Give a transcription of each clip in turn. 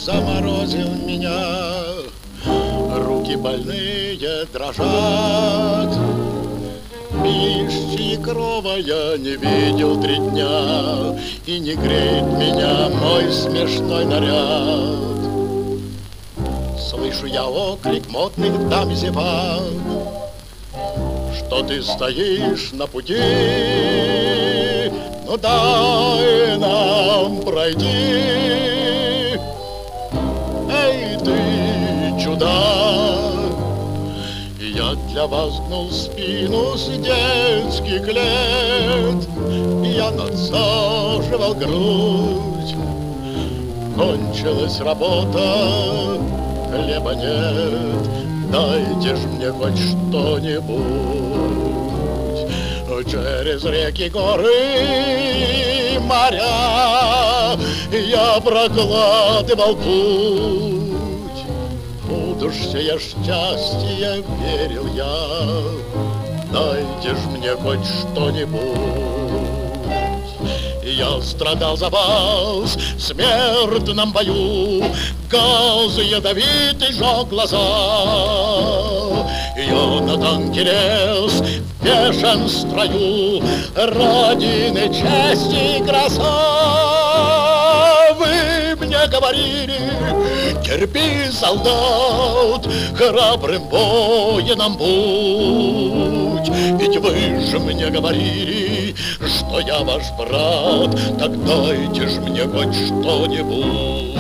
заморозил меня. Руки больные дрожат, пищи крова я не видел 3 дня, и не греет меня мой смешной наряд. Слышу я оклик модных дам зевак, что ты стоишь на пути, ну дай нам пройти. Эй, ты чудак, я для вас гнул спину с детских лет, я надсаживал грудь. Кончилась работа, хлеба нет, дайте ж мне хоть что-нибудь. Через реки, горы, моря я прокладывал путь. Буду ж сея счастье, верил я, дайте ж мне хоть что-нибудь. Я страдал за вас в смертном бою, газ ядовитый жег глаза. Я на танке лез в пешем строю, Родины чести и краса. Вы мне говорили: терпи, солдат, храбрым воином будь. Ведь вы же мне говорили, что я ваш брат, так дайте ж мне хоть что-нибудь.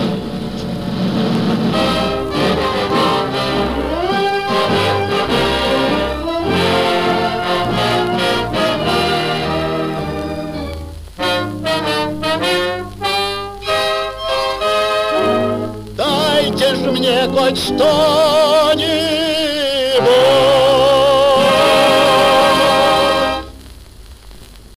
Дайте ж мне хоть что-нибудь.